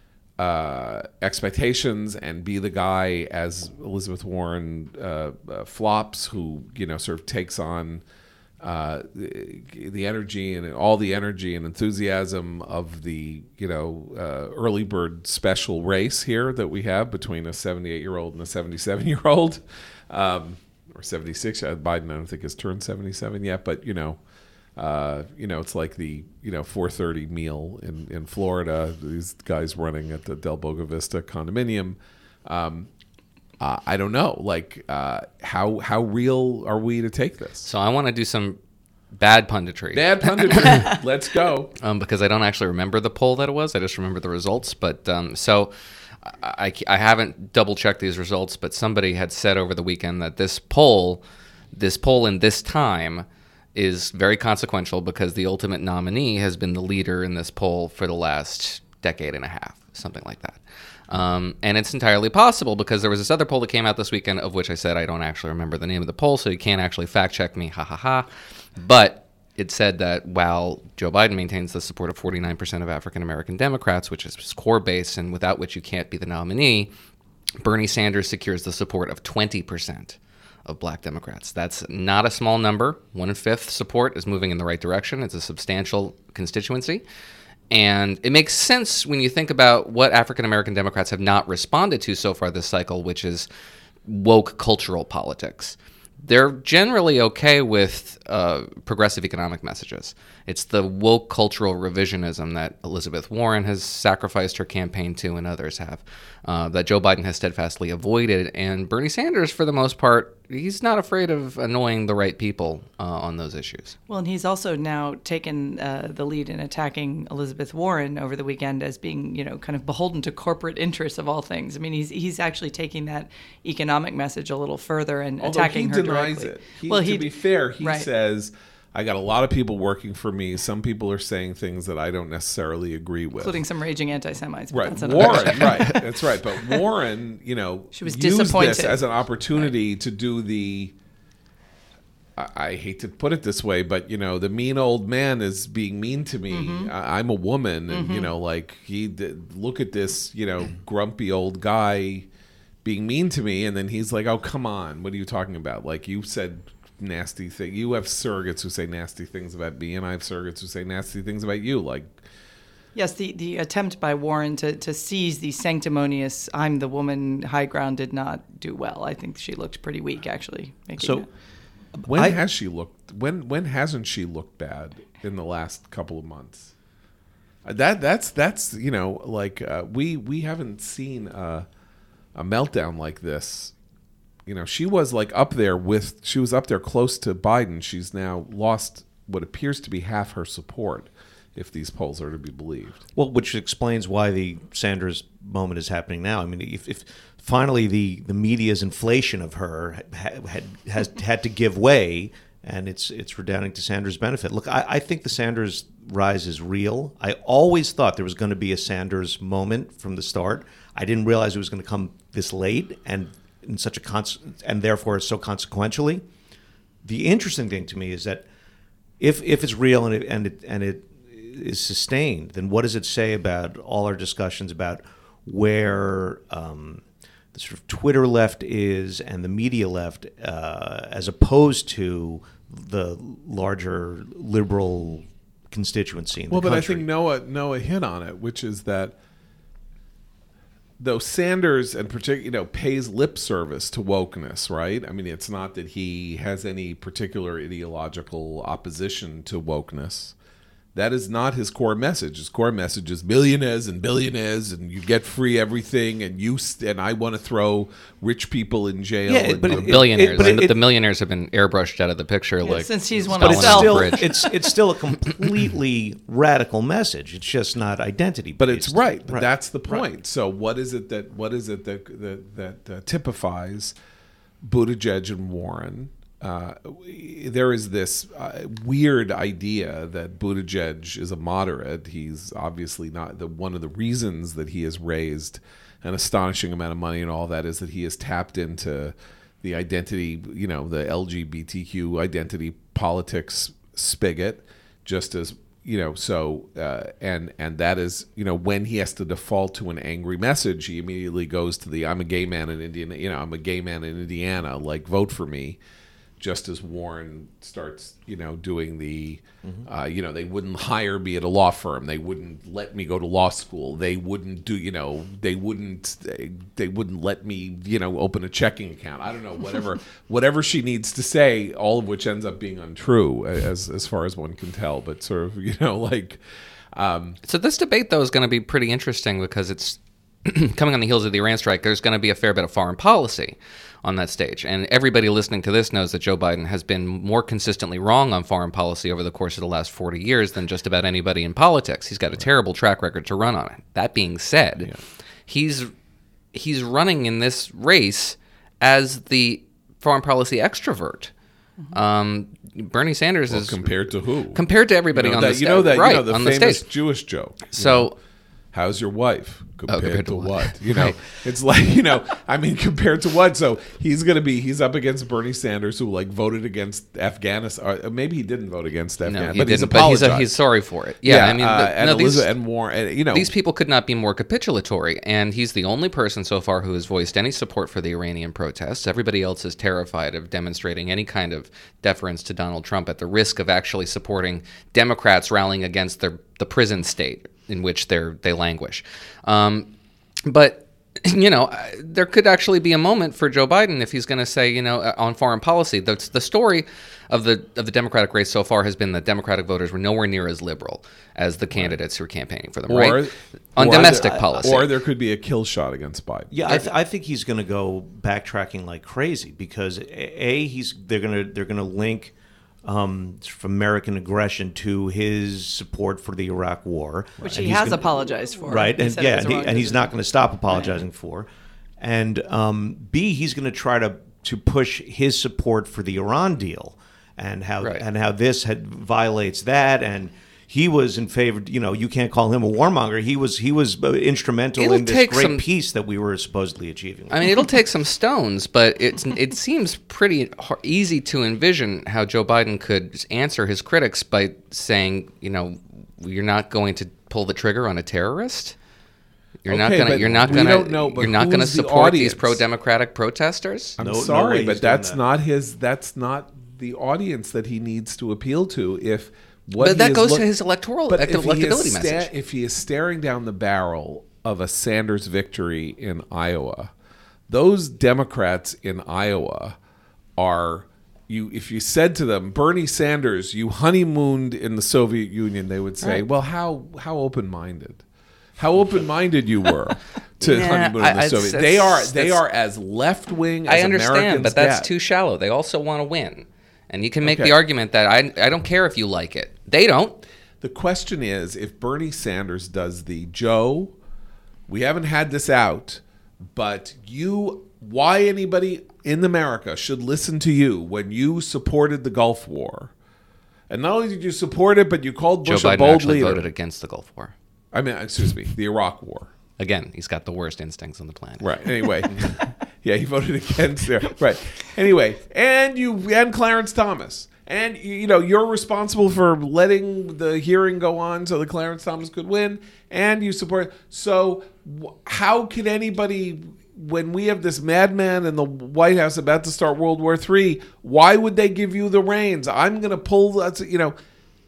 uh, expectations and be the guy as Elizabeth Warren uh, uh, flops, who you know sort of takes on uh, the, the energy and all the energy and enthusiasm of the you know uh, early bird special race here that we have between a seventy-eight year old and a seventy-seven year old. Um, Or seventy-six. Biden, I don't think has turned seventy-seven yet, but you know, uh, you know, it's like the you know four thirty meal in, in Florida. These guys running at the Del Boca Vista condominium. Um, uh, I don't know, like uh, how how real are we to take this? So I want to do some bad punditry. Bad punditry. Let's go. Um, because I don't actually remember the poll that it was. I just remember the results. But um, so. I, I haven't double checked these results, but somebody had said over the weekend that this poll, this poll in this time, is very consequential because the ultimate nominee has been the leader in this poll for the last decade and a half, something like that. Um, and it's entirely possible because there was this other poll that came out this weekend, of which I said I don't actually remember the name of the poll, so you can't actually fact check me, ha ha ha. But it said that while Joe Biden maintains the support of forty-nine percent of African-American Democrats, which is his core base and without which you can't be the nominee, Bernie Sanders secures the support of twenty percent of black Democrats. That's not a small number. One-fifth support is moving in the right direction. It's a substantial constituency. And it makes sense when you think about what African-American Democrats have not responded to so far this cycle, which is woke cultural politics. they're generally okay with uh, progressive economic messages. It's the woke cultural revisionism that Elizabeth Warren has sacrificed her campaign to, and others have, uh, that Joe Biden has steadfastly avoided. And Bernie Sanders, for the most part, he's not afraid of annoying the right people uh, on those issues. Well, and he's also now taken uh, the lead in attacking Elizabeth Warren over the weekend as being, you know, kind of beholden to corporate interests of all things. I mean, he's he's actually taking that economic message a little further and Although attacking he her denies directly. it. He, well, to he, be fair, he right. says, I got a lot of people working for me. Some people are saying things that I don't necessarily agree with. Including some raging anti-Semites. but Right. that's another Warren, issue. right. That's right. But Warren, you know, She was used disappointed. this as an opportunity to do the, I, I hate to put it this way, but, you know, the mean old man is being mean to me. Mm-hmm. I, I'm a woman. And, you know, like, he did, look at this, you know, grumpy old guy being mean to me. And then he's like, oh, come on. What are you talking about? Like, you said nasty thing. You have surrogates who say nasty things about me, and I have surrogates who say nasty things about you. Like, Yes, the, the attempt by Warren to, to seize the sanctimonious I'm the woman high ground did not do well. I think she looked pretty weak, actually. making So, it. when I- has she looked? When when hasn't she looked bad in the last couple of months? Uh, That that's that's you know like uh, we we haven't seen a, a meltdown like this. You know, she was like up there with she was up there close to Biden. She's now lost what appears to be half her support, if these polls are to be believed. Well, which explains why the Sanders moment is happening now. I mean, if, if finally the, the media's inflation of her ha- had has had to give way, and it's it's redounding to Sanders' benefit. Look, I, I think the Sanders rise is real. I always thought there was going to be a Sanders moment from the start. I didn't realize it was going to come this late and in such a cons- and therefore so consequentially. The interesting thing to me is that if if it's real and it and it and it is sustained, then what does it say about all our discussions about where um, the sort of Twitter left is and the media left, uh, as opposed to the larger liberal constituency in Well, the but country? I think Noah Noah hit on it, which is that though Sanders and particular you know pays lip service to wokeness, right? I mean, it's not that he has any particular ideological opposition to wokeness. That is not his core message. His core message is millionaires and billionaires, and you get free everything, and you st- and I want to throw rich people in jail. Yeah, and, but you it- know, Billionaires. but and it- the millionaires have been airbrushed out of the picture. Yeah, like since he's one But of it's Stalin himself. on the still bridge. it's it's still a completely radical message. It's just not identity. But it's right. Right. That's the point. Right. So what is it that what is it that that, that uh, typifies Buttigieg and Warren? Uh, there is this uh, weird idea that Buttigieg is a moderate. He's obviously not. The one of the reasons that he has raised an astonishing amount of money and all that is that he has tapped into the identity, you know, the L G B T Q identity politics spigot, just as you know. So uh, and and that is, you know, when he has to default to an angry message, he immediately goes to the "I'm a gay man in Indiana," you know, "I'm a gay man in Indiana," like vote for me. Just as Warren starts, you know, doing the, mm-hmm. uh, you know, they wouldn't hire me at a law firm. They wouldn't let me go to law school. They wouldn't do, you know, they wouldn't, they, they wouldn't let me, you know, open a checking account. I don't know, whatever, whatever she needs to say, all of which ends up being untrue, as as far as one can tell. But sort of, you know, like. Um, So this debate, though, is going to be pretty interesting because it's coming on the heels of the Iran strike. There's going to be a fair bit of foreign policy on that stage. And everybody listening to this knows that Joe Biden has been more consistently wrong on foreign policy over the course of the last forty years than just about anybody in politics. He's got a terrible track record to run on it. That being said, yeah. he's he's running in this race as the foreign policy extrovert. Mm-hmm. Um, Bernie Sanders well, is compared to who? Compared to everybody you know on that, the stage. You know that right, you know the on famous the stage. Jewish joke. So. Know? How's your wife compared, oh, compared to, to what? what? You know, right. It's like, you know, I mean, compared to what? So he's going to be, he's up against Bernie Sanders, who like voted against Afghanistan. Or maybe he didn't vote against Afghanistan, no, he but he's didn't, apologized. But he's, a, he's sorry for it. Yeah, yeah I mean, uh, the, and no, Elizabeth these, and Warren, you know, these people could not be more capitulatory, and he's the only person so far who has voiced any support for the Iranian protests. Everybody else is terrified of demonstrating any kind of deference to Donald Trump at the risk of actually supporting Democrats rallying against their, the prison state in which they're they languish. Um, but you know, uh, there could actually be a moment for Joe Biden if he's going to say, you know, uh, on foreign policy. The, the story of the of the Democratic race so far has been that Democratic voters were nowhere near as liberal as the candidates who were campaigning for them, Or- right? On or domestic there- policy. Or there could be a kill shot against Biden. Yeah, I, th- I think he's going to go backtracking like crazy because a, a he's they're going to they're going to link um, from American aggression to his support for the Iraq War, Which And he he's has gonna- apologized for. right? He And said it yeah, was and, he, wrong and he's decision. not going to stop apologizing for. And um, B, he's going to try to to push his support for the Iran deal and how Right. and how this had violates that and. He was in favor. You know, you can't call him a warmonger. He was. He was uh, instrumental It'll in this take great some- peace that we were supposedly achieving. I mean, it'll take some stones, but it's it seems pretty har- easy to envision how Joe Biden could just answer his critics by saying, you know, you're not going to pull the trigger on a terrorist. You're not Okay, gonna. but You're not we gonna. don't know, but you're not gonna who's the support these audience? pro-democratic protesters. I'm No- no way sorry, he's but doing that's that. not his. That's not the audience that he needs to appeal to. If what But he that is goes look- to his electoral But elect- if he is electability sta- message. If he is staring down the barrel of a Sanders victory in Iowa, those Democrats in Iowa are. You, if you said to them, Bernie Sanders, you honeymooned in the Soviet Union, they would say, Right. "Well, how how open-minded, how open-minded you were to Yeah, honeymoon in the I- I- Soviet." that's- They are they that's- are as left-wing as I understand, Americans but that's get. too shallow. They also want to win, and you can make Okay. the argument that I I don't care if you like it. They don't. The question is, if Bernie Sanders does the Joe, we haven't had this out, but you, why anybody in America should listen to you when you supported the Gulf War, and not only did you support it, but you called Joe Bush a Biden bold actually leader. voted against the Gulf War. I mean, excuse me, the Iraq War. Again, he's got the worst instincts on the planet. Right. Anyway, yeah, he voted against it. Right. Anyway, and you and Clarence Thomas, and you you know you're responsible for letting the hearing go on so that Clarence Thomas could win, and you support. So wh- how can anybody, when we have this madman in the White House about to start World War Three, why would they give you the reins? I'm going to pull that. You know.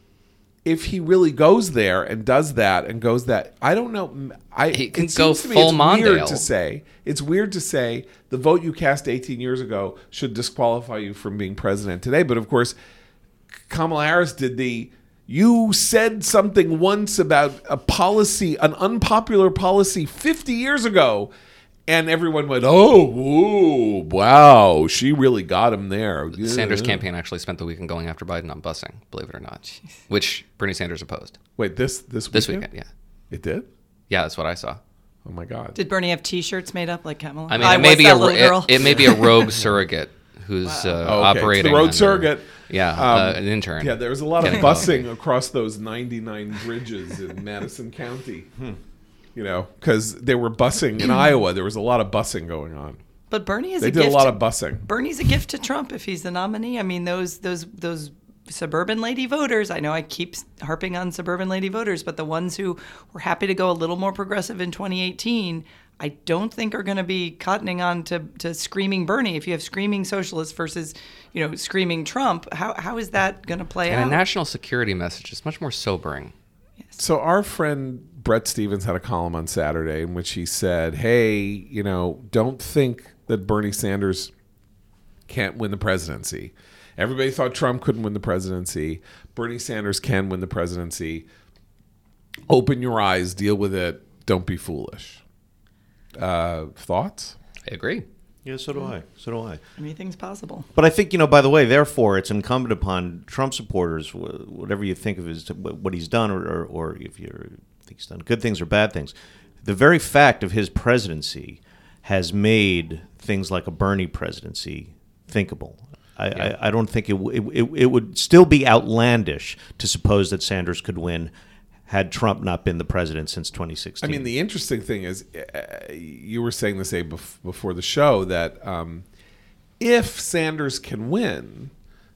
If he really goes there and does that and goes that, I don't know. I He can it go seems to me full it's Mondale. weird to say. It's weird to say the vote you cast eighteen years ago should disqualify you from being president today. But of course, Kamala Harris did the. You said something once about a policy, an unpopular policy, fifty years ago. And everyone went, oh, whoa, wow, she really got him there. The Sanders Yeah. campaign actually spent the weekend going after Biden on busing, believe it or not, which Bernie Sanders opposed. Wait, this this This weekend? weekend, yeah. It did? Yeah, that's what I saw. Oh my God. Did Bernie have T-shirts made up like Kamala? I mean, I it may was be that a little it, girl. it may be a rogue surrogate who's uh, Oh, okay. It's operating the road under- surrogate. Yeah, Um, uh, an intern. Yeah, there was a lot of Getting busing across those ninety-nine bridges in Madison County. You know, because they were busing in Iowa. There was a lot of busing going on. But Bernie is They a did gift. a lot of busing. Bernie's a gift to Trump if he's the nominee. I mean, those those those suburban lady voters. I know I keep harping on suburban lady voters, but the ones who were happy to go a little more progressive in twenty eighteen, I don't think are going to be cottoning on to, to screaming Bernie. If you have screaming socialists versus, you know, screaming Trump, how how is that going to play and out? a national security message is much more sobering. So our friend Brett Stevens had a column on Saturday in which he said, hey, you know, don't think that Bernie Sanders can't win the presidency. Everybody thought Trump couldn't win the presidency. Bernie Sanders can win the presidency. Open your eyes, deal with it. Don't be foolish. Uh, thoughts? I agree. Yeah, so do I. So do I. Anything's possible. But I think, you know, by the way, therefore, it's incumbent upon Trump supporters, wh- whatever you think of his, what he's done, or, or, or if you think he's done good things or bad things, the very fact of his presidency has made things like a Bernie presidency thinkable. I, Yeah. I, I don't think it, w- it, it, it would still be outlandish to suppose that Sanders could win had Trump not been the president since twenty I sixteen. mean, the interesting thing is, uh, you were saying this, Abe, bef- before the show, that um, if Sanders can win,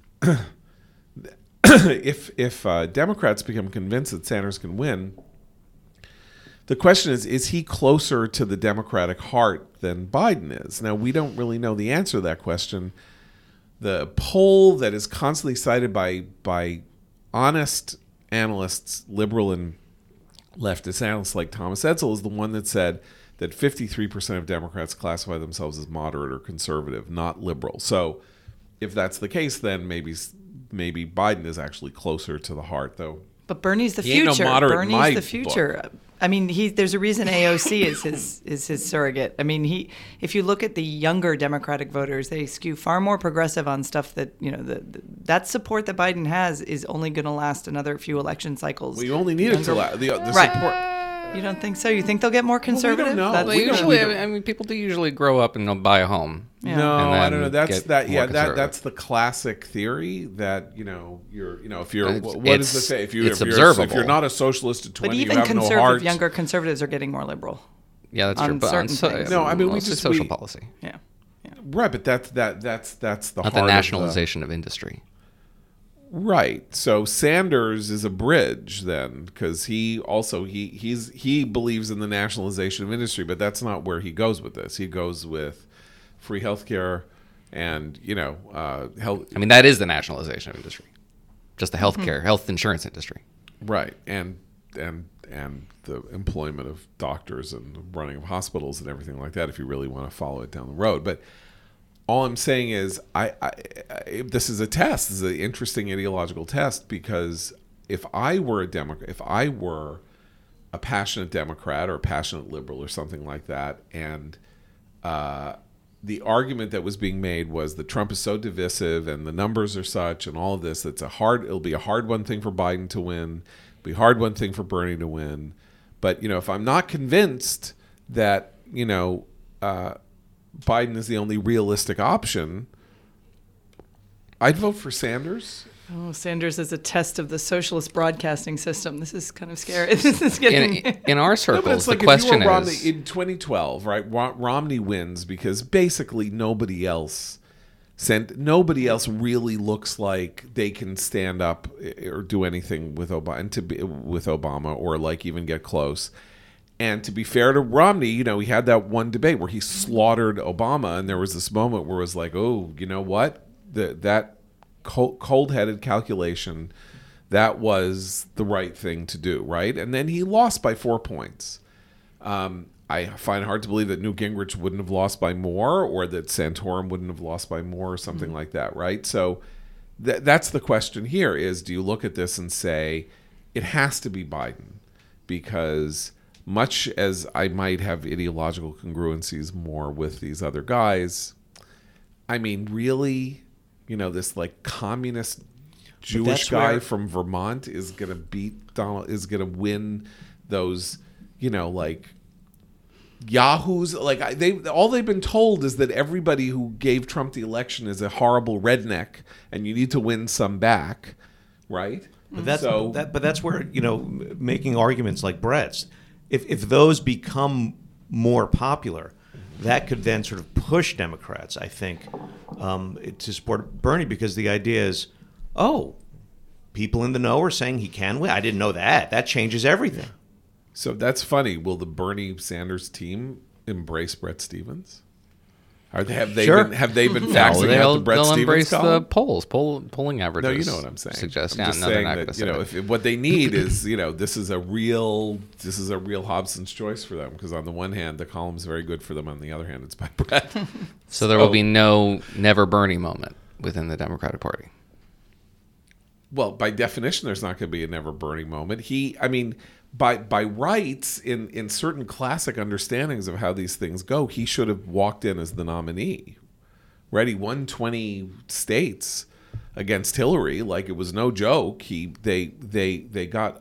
if if uh, Democrats become convinced that Sanders can win, the question is, is he closer to the Democratic heart than Biden is? Now, we don't really know the answer to that question. The poll that is constantly cited by by honest analysts, liberal and leftist analysts like Thomas Edsel, is the one that said that fifty-three percent of Democrats classify themselves as moderate or conservative, not liberal. So if that's the case, then maybe maybe Biden is actually closer to the heart, though. But Bernie's the He ain't no future. moderate in my Bernie's the future. book. I mean, he there's a reason A O C is his is his surrogate. I mean, he if you look at the younger Democratic voters, they skew far more progressive on stuff that, you know, the, the that support that Biden has is only going to last another few election cycles. We only need it to la- the, the Right. support. You don't think so? You think they'll get more conservative? know. That's- Well, We don't- usually, we don't- I mean, people do usually grow up and they'll buy a home. Yeah. No, And I then don't know. That's get that. more Yeah, that conservative. that's the classic theory that you know you're you know if you're It's- what is the it's- say if you it's if you're, if observable. you're not a socialist at But twenty, even you have no conservative, heart. younger conservatives are getting more liberal. Yeah, that's On true. But on certain so, things. No, I mean, we mostly just- social we- policy, Yeah. Right, but that's that that's that's the not heart the of nationalization of industry. Right. So Sanders is a bridge then, because he also he he's he believes in the nationalization of industry, but that's not where he goes with this. He goes with free healthcare and you know uh, health. I mean, that is the nationalization of industry, just the Mm-hmm. healthcare, health insurance industry. Right, and and and the employment of doctors and the running of hospitals and everything like that. If you really want to follow it down the road, but. All I'm saying is, I, I, I this is a test. This is an interesting ideological test because if I were a Democrat, if I were a passionate Democrat or a passionate liberal or something like that, and uh, the argument that was being made was that Trump is so divisive and the numbers are such and all of this, it's a hard. It'll be a hard one thing for Biden to win, it'll be a hard one thing for Bernie to win. But you know, if I'm not convinced that you know. Uh, Biden is the only realistic option, I'd vote for Sanders. Oh, Sanders is a test of the socialist broadcasting system. This is kind of scary. This is getting. In, in our No, circles, but it's the like question if you were Romney is, in twenty twelve, right? Ro- Romney wins because basically nobody else sent nobody else really looks like they can stand up or do anything with Obama and to be with Obama or like even get close. And to be fair to Romney, you know, he had that one debate where he slaughtered Obama, and there was this moment where it was like, oh, you know what? The, that cold, cold-headed calculation, that was the right thing to do, right? And then he lost by four points. Um, I find it hard to believe that Newt Gingrich wouldn't have lost by more or that Santorum wouldn't have lost by more or something mm-hmm. like that, right? So th- that's the question here is, do you look at this and say, it has to be Biden because... Much as I might have ideological congruencies more with these other guys, I mean, really, you know, this like communist Jewish guy where... from Vermont is going to beat Donald, is going to win those, you know, like yahoos. Like I, they, all they've been told is that everybody who gave Trump the election is a horrible redneck, and you need to win some back, right? But that's so, that, but that's where you know making arguments like Brett's. If, if those become more popular, that could then sort of push Democrats, I think, um, to support Bernie because the idea is, oh, people in the know are saying he can win. I didn't know that. That changes everything. So that's funny. Will the Bernie Sanders team embrace Brett Stevens? Are they, have they Sure. been have they been no, faxing they'll, out the Brett they'll Stevens embrace the column? polls, poll, polling averages. No, you know what I'm saying. Suggest, I'm yeah, just no, they're saying not that gonna you know say if, if what they need is you know this is a real this is a real Hobson's choice for them because on the one hand the column's very good for them, on the other hand it's by Brett. So there will be no never Bernie moment within the Democratic Party. Well, by definition, there's not going to be a never Bernie moment. He, I mean, by by rights, in, in certain classic understandings of how these things go, he should have walked in as the nominee. Right? He won twenty states against Hillary, like it was no joke. He they they they got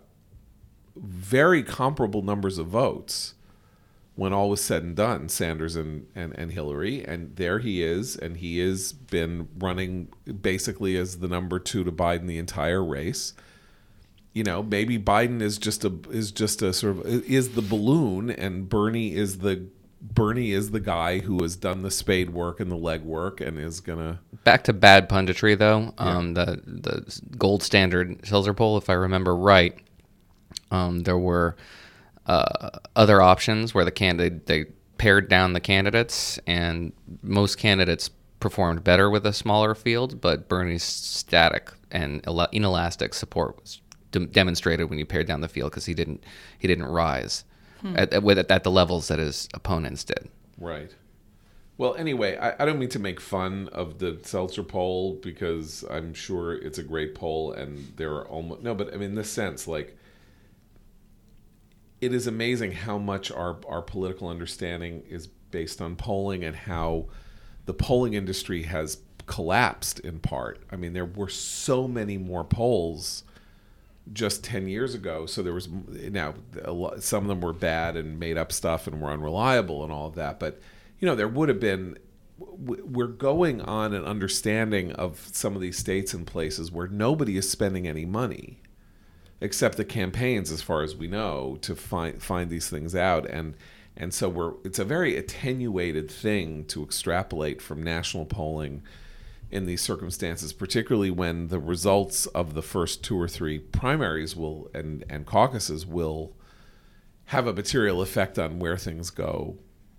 very comparable numbers of votes when all was said and done, Sanders and, and, and Hillary, and there he is, and he has been running basically as the number two to Biden the entire race. You know, maybe Biden is just a is just a sort of is the balloon, and Bernie is the Bernie is the guy who has done the spade work and the leg work and is gonna. Back to bad punditry, though. Um, the the gold standard Silzer poll, if I remember right, um, there were. Uh, other options where the candidate they pared down the candidates, and most candidates performed better with a smaller field, but Bernie's static and inelastic support was de- demonstrated when you pared down the field because he didn't he didn't rise. hmm. at, at, with, at the levels that his opponents did. Right. Well, anyway, I, I don't mean to make fun of the Seltzer poll because I'm sure it's a great poll and there are almost no, but I mean in this sense, like it is amazing how much our our political understanding is based on polling and how the polling industry has collapsed in part. I mean, there were so many more polls just ten years ago. So there was now a lot, some of them were bad and made up stuff and were unreliable and all of that. But you know, there would have been. We're going on an understanding of some of these states and places where nobody is spending any money, except the campaigns, as far as we know, to find find these things out. And and so we're. It's a very attenuated thing to extrapolate from national polling in these circumstances, particularly when the results of the first two or three primaries will and, and caucuses will have a material effect on where things go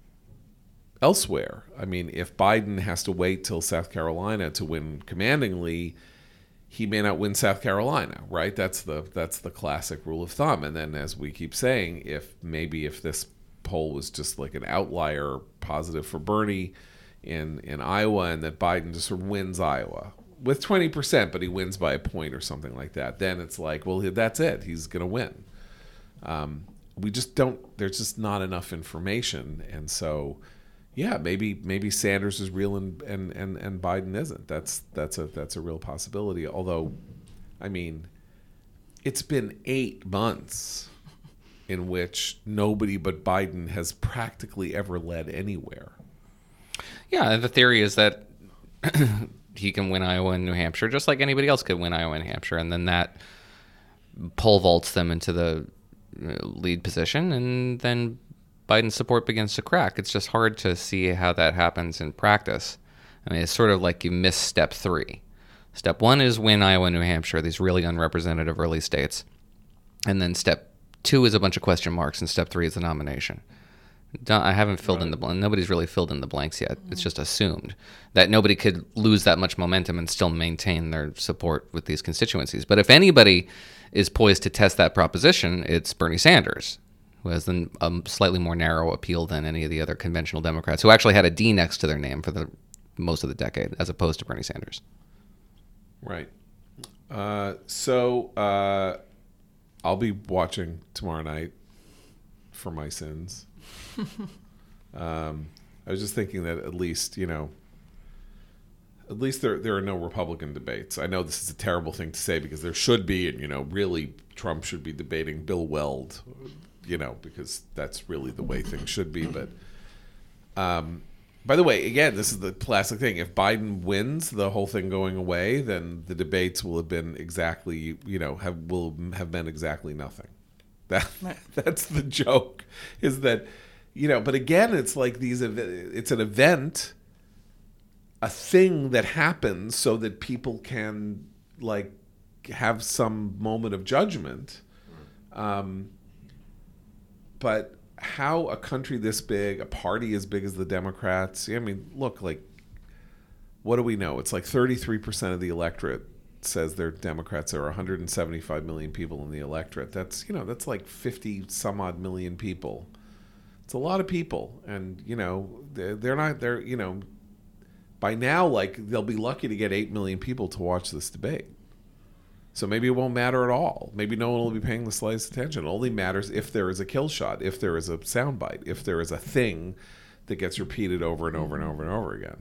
elsewhere. I mean, if Biden has to wait till South Carolina to win commandingly, he may not win South Carolina, right? That's the that's the classic rule of thumb. And then, as we keep saying, if maybe if this poll was just like an outlier positive for Bernie in in Iowa, and that Biden just sort of wins Iowa with twenty percent, but he wins by a point or something like that, then it's like, well, that's it. He's going to win. Um, we just don't, there's just not enough information. And so, yeah, maybe maybe Sanders is real and, and, and, and Biden isn't. That's that's a that's a real possibility. Although, I mean, it's been eight months in which nobody but Biden has practically ever led anywhere. Yeah, the theory is that he can win Iowa and New Hampshire just like anybody else could win Iowa and New Hampshire, and then that pole vaults them into the lead position, and then Biden's support begins to crack. It's just hard to see how that happens in practice. I mean, it's sort of like you miss step three. Step one is win Iowa and New Hampshire, these really unrepresentative early states. And then step two is a bunch of question marks, and step three is the nomination. I haven't filled right. in the blanks. Nobody's really filled in the blanks yet. It's just assumed that nobody could lose that much momentum and still maintain their support with these constituencies. But if anybody is poised to test that proposition, it's Bernie Sanders, who has a um, slightly more narrow appeal than any of the other conventional Democrats, who actually had a D next to their name for the most of the decade, as opposed to Bernie Sanders. Right. Uh, so uh, I'll be watching tomorrow night for my sins. um, I was just thinking that at least, you know, at least there there are no Republican debates. I know this is a terrible thing to say because there should be, and, you know, really Trump should be debating Bill Weld, you know, because that's really the way things should be. But um, by the way, again, this is the classic thing. If Biden wins the whole thing going away, then the debates will have been exactly, you know, have will have been exactly nothing. That that's the joke, is that, you know, but again, it's like these, it's an event, a thing that happens so that people can like have some moment of judgment. Um, but how a country this big, a party as big as the Democrats, I mean, look, like, what do we know? It's like thirty-three percent of the electorate says they're Democrats. There are one hundred seventy-five million people in the electorate. That's, you know, that's like fifty some odd million people. It's a lot of people. And, you know, they're, they're not, they're, you know, by now, like, they'll be lucky to get eight million people to watch this debate. So maybe it won't matter at all. Maybe no one will be paying the slightest attention. It only matters if there is a kill shot, if there is a soundbite, if there is a thing that gets repeated over and over and over and over again.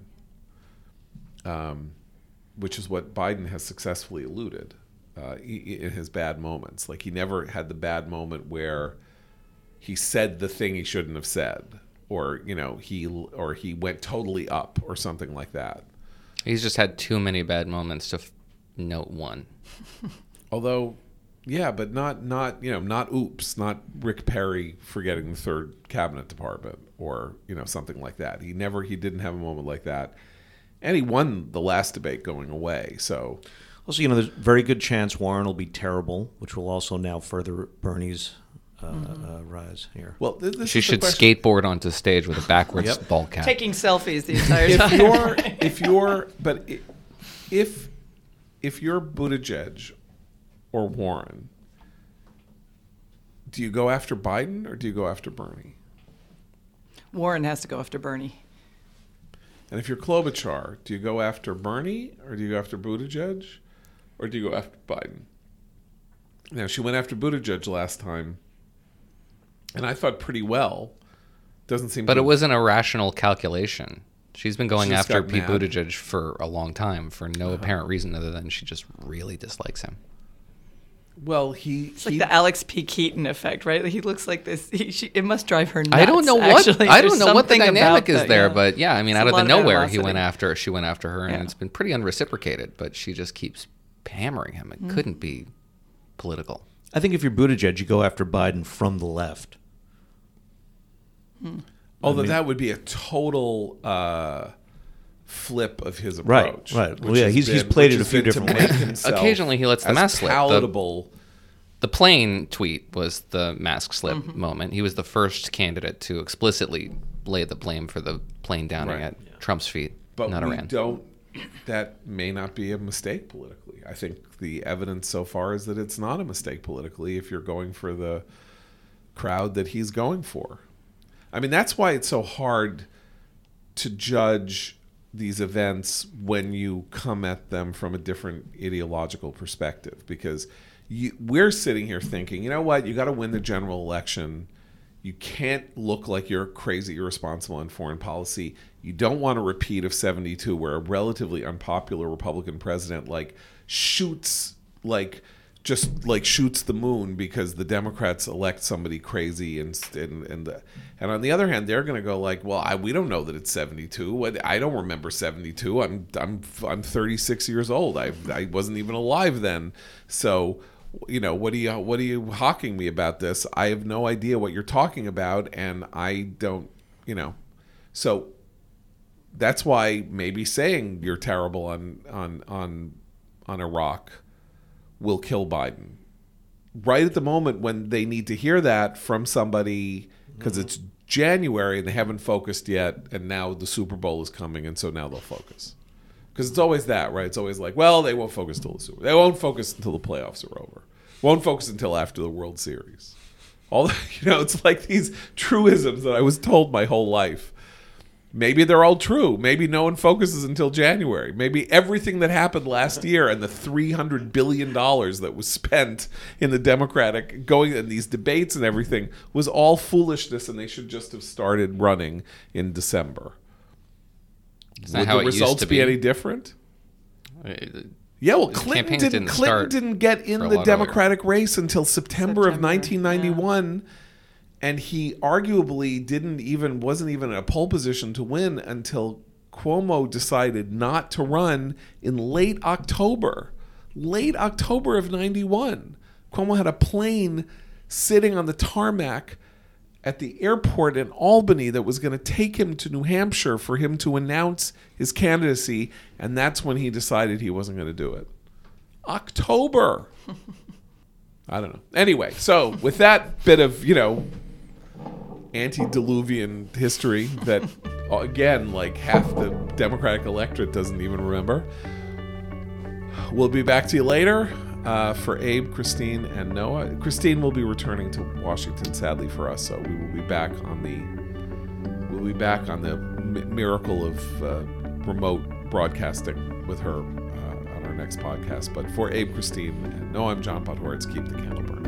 Um, which is what Biden has successfully eluded uh, in his bad moments. Like, he never had the bad moment where he said the thing he shouldn't have said, or, you know, he or he went totally up or something like that. He's just had too many bad moments to f- note one. Although, yeah, but not not you know not oops, not Rick Perry forgetting the third cabinet department, or, you know, something like that. He never he didn't have a moment like that. And he won the last debate going away. So, also, you know, there's a very good chance Warren will be terrible, which will also now further Bernie's uh, mm-hmm. uh, rise here. Well, th- this she is should question. skateboard onto stage with a backwards Yep. ball cap, taking selfies the entire if time. you're if you're but if if you're Buttigieg or Warren, do you go after Biden or do you go after Bernie? Warren has to go after Bernie. And if you're Klobuchar, do you go after Bernie or do you go after Buttigieg or do you go after Biden? Now, she went after Buttigieg last time, and I thought pretty well. Doesn't seem But to it was an irrational calculation. She's been going She just after got Pete mad. Buttigieg for a long time for no Uh-huh. apparent reason other than she just really dislikes him. Well, he... It's like the Alex P. Keaton effect, right? He looks like this. He, she, it must drive her nuts. I don't know what actually. I There's don't know what the something dynamic about is that, there, yeah. but yeah, I mean, There's out a of the lot of nowhere, he animosity. went after. She went after her, and Yeah. it's been pretty unreciprocated. But she just keeps hammering him. It Mm. couldn't be political. I think if you're Buttigieg, you go after Biden from the left. Although I mean- that would be a total uh, flip of his Right, approach. right. which Well, yeah, has he's- he's been- played which it a has few been to different make ways. himself Occasionally he lets the as mask slip. The- palatable. The plane tweet was the mask slip Mm-hmm. moment. He was the first candidate to explicitly lay the blame for the plane downing Right. at Trump's feet, But not we Iran. don't. That may not be a mistake politically. I think the evidence so far is that it's not a mistake politically if you're going for the crowd that he's going for. I mean, that's why it's so hard to judge these events when you come at them from a different ideological perspective, because you, we're sitting here thinking, you know what, you got to win the general election. You can't look like you're crazy irresponsible in foreign policy. You don't want a repeat of seventy-two where a relatively unpopular Republican president like shoots like just like shoots the moon because the Democrats elect somebody crazy, and and and, the, and on the other hand, they're going to go like, well, I, we don't know that it's seventy-two. What, I don't remember seventy-two. I'm I'm I'm thirty-six years old. I I wasn't even alive then. So, you know, what are you what are you hawking me about this? I have no idea what you're talking about, and I don't, you know. So that's why maybe saying you're terrible on on on on Iraq will kill Biden. Right at the moment when they need to hear that from somebody, because it's January and they haven't focused yet, and now the Super Bowl is coming, and so now they'll focus. Because it's always that, right? It's always like, well, they won't focus till the Super Bowl. They won't focus until the playoffs are over. Won't focus until after the World Series. All you know, it's like these truisms that I was told my whole life. Maybe they're all true. Maybe no one focuses until January. Maybe everything that happened last year and the three hundred billion dollars that was spent in the Democratic going in these debates and everything was all foolishness, and they should just have started running in December. Isn't that Would how the it used results to be be? any different? Uh, Yeah, well, The Clinton campaigns didn't, didn't Clinton start didn't get in for a the lot Democratic race until September, of September, nineteen ninety-one, and he arguably didn't even wasn't even in a pole position to win until Cuomo decided not to run in late October. Late October of ninety-one. Cuomo had a plane sitting on the tarmac at the airport in Albany that was going to take him to New Hampshire for him to announce his candidacy, and that's when he decided he wasn't going to do it. October. I don't know. Anyway, so with that bit of, you know, antediluvian history that, again, like half the Democratic electorate doesn't even remember, we'll be back to you later. Uh, for Abe, Christine, and Noah. Christine will be returning to Washington, sadly for us, so we will be back on the we'll be back on the mi- miracle of uh, remote broadcasting with her uh, on our next podcast. But for Abe, Christine, and Noah, I'm John Podhoretz. Keep the candle burning.